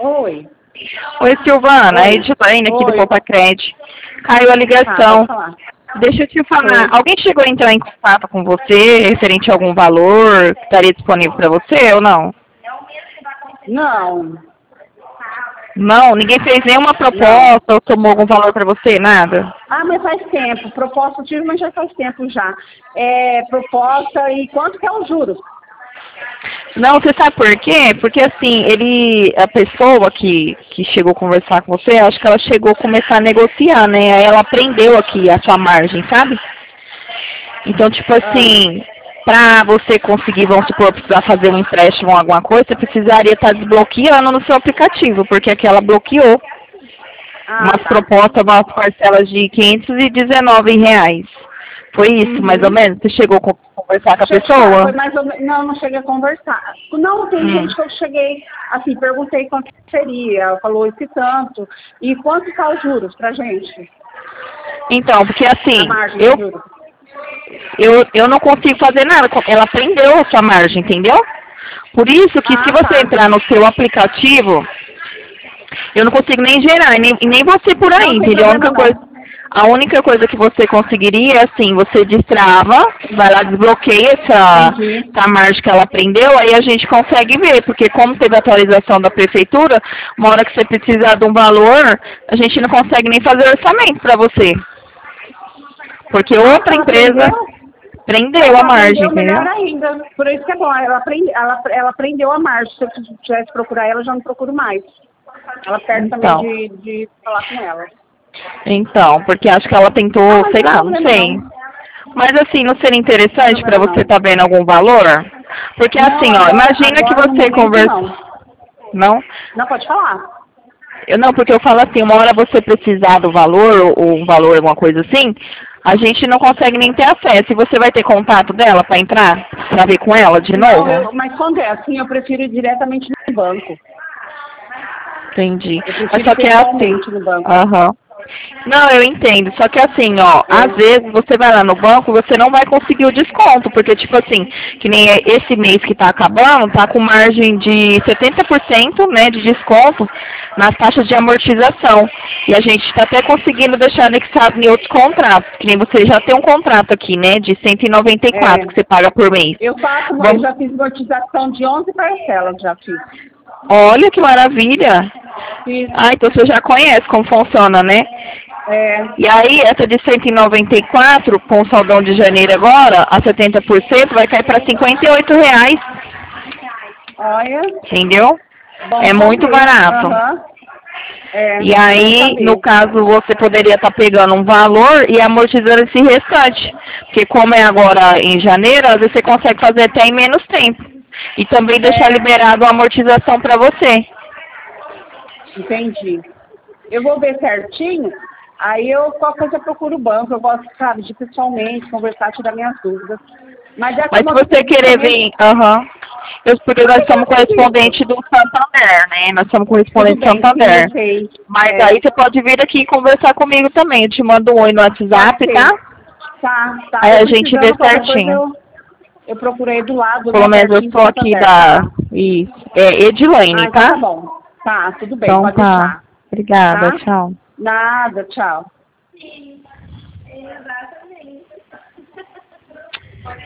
Oi. Oi, Silvana, é Oi. Edilene aqui do Oi. Copacred. Caiu a Tá, ligação. pode falar. Deixa eu te falar, Oi. alguém chegou a entrar em contato com você referente a algum valor que estaria disponível para você ou não? Não, Não, ninguém fez nenhuma não. proposta ou tomou algum valor para você, nada? Ah, mas faz tempo. Proposta eu tive, mas já faz tempo já. É, proposta e quanto que é os juros? Não, você sabe por quê? Porque assim, a pessoa que chegou a conversar com você, acho que ela chegou a começar a negociar, né? Aí ela aprendeu aqui a sua margem, sabe? Então, tipo Ah, assim, pra você conseguir, vamos supor, precisar fazer um empréstimo ou alguma coisa, você precisaria estar desbloqueando no seu aplicativo, porque aqui ela bloqueou ah, umas tá. propostas, umas parcelas de R$ 519. Foi isso, mais ou Uhum. menos? Você chegou a conversar com a Deixa eu te falar, foi pessoa? mais ou menos. Não, não cheguei a conversar. Não, tem Hum. gente que eu cheguei, assim, perguntei quanto seria. Ela falou esse tanto. E quanto tá os juros pra gente? Então, porque A assim, margem de eu, juros. eu não consigo fazer nada. Ela prendeu a sua margem, entendeu? Por isso que se Ah, você tá. entrar no seu aplicativo, eu não consigo nem gerar, e nem você por aí, Não tem entendeu? problema não. A única coisa que você conseguiria é assim, você destrava, vai lá, desbloqueia Entendi. essa margem que ela prendeu, aí a gente consegue ver, porque como teve atualização da prefeitura, uma hora que você precisar de um valor, a gente não consegue nem fazer orçamento para você. Porque Ah, se outra ela empresa prendeu? prendeu Não, se a ela margem, prendeu, melhor entendeu? ainda. Por isso que é bom. Ela prendeu a margem. Se eu tivesse que procurar ela, eu já não procuro mais. Ela perde também Então, de falar com ela. porque acho que ela Ah, tentou, mas sei não tem lá, não problema sei. não. Não Mas assim, não seria tem interessante para problema você não. estar vendo algum valor? Porque Não, assim, ó, imagina que agora no você momento conversa. não. Não? Não, pode falar. Eu não, porque eu falo assim, uma hora você precisar do valor, ou um valor, alguma coisa assim, a gente não consegue nem ter acesso. E você vai ter contato dela para entrar, para ver com ela de Não, novo? mas quando é assim, eu prefiro ir diretamente no banco. Entendi. Eu Mas prefiro ir só que é assim. pessoalmente no banco. Aham. Não, eu entendo. Só que assim, ó, às É, vezes você vai lá no banco, você não vai conseguir o desconto, porque tipo assim, que nem esse mês que tá acabando, tá com margem de 70%, né, de desconto nas taxas de amortização. E a gente está até conseguindo deixar anexado em outros contratos, que nem você já tem um contrato aqui, né, de 194 é, que você paga por mês. eu Vamos, já fiz amortização de 11 parcelas, já fiz. olha que maravilha. Fiz, Ah, então você já conhece como funciona, né? é, E aí, essa de 194, com o saldão de janeiro agora, a 70%, vai cair para R$ 58, olha, entendeu? bom É muito saber. barato. Aham, é, E bom aí, no saber. caso, você poderia estar pegando um valor e amortizando esse restante. Porque como é agora em janeiro, às vezes você consegue fazer até em menos tempo. E também deixar É, liberado a amortização para você. entendi. Eu vou ver certinho, aí eu qualquer coisa eu procuro o banco. Eu gosto, sabe, de pessoalmente conversar, tirar minhas dúvidas. Mas essa Mas se moto de você serviço querer também, vir, aham. Porque eu nós sei que é somos serviço. correspondente do Santander, né? Nós somos Tudo correspondente do bem, sim, eu Santander. sei. Mas É, aí você pode vir aqui e conversar comigo também. Eu te mando um oi no pode WhatsApp, tá? ser. Tá, tá. Aí Eu a gente vê precisando, qualquer coisa certinho. eu procurei do lado, Pelo né, menos eu pertinho do sou aqui Santander, da. tá? Isso. É Ah, Edilane, então tá? tá bom. Tá, tudo bem, Então pode tá. deixar. Obrigada, Tá? tchau. Nada, tchau.